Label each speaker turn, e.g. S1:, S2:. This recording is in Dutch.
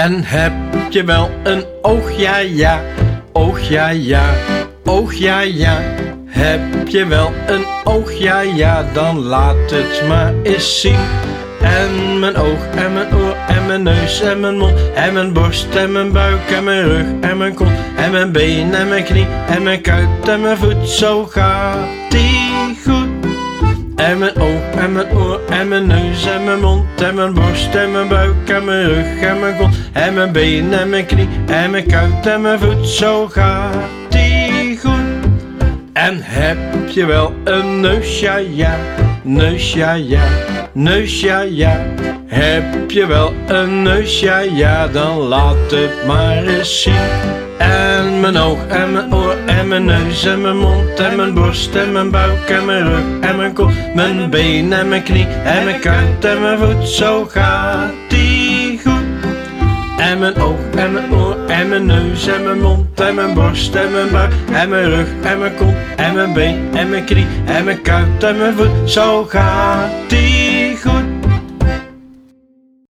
S1: En heb je wel een oog, ja ja, oog, ja ja, oog, ja ja. Heb je wel een oog, ja ja, dan laat het maar eens zien. En mijn oog en mijn oor en mijn neus en mijn mond en mijn borst en mijn buik en mijn rug en mijn kont en mijn been en mijn knie en mijn kuit en mijn voet, zo gaat die goed. En mijn oog en mijn oor en mijn neus en mijn mond en mijn borst en mijn buik en mijn rug en mijn kont en mijn been en mijn knie en mijn kuit en mijn voet, zo gaat die goed. En heb je wel een neus, ja ja, neus, ja ja, neus, ja ja. Heb je wel een neus, ja ja, dan laat het maar eens zien. En mijn oog en mijn oor en mijn neus en mijn mond en mijn borst en mijn buik en mijn rug en mijn kop, mijn been en mijn knie en mijn kuit en mijn voet, zo gaat die goed. En mijn oog en mijn oor en mijn neus en mijn mond en mijn borst en mijn buik en mijn rug en mijn kop en mijn been en mijn knie en mijn kuit en mijn voet, zo gaat die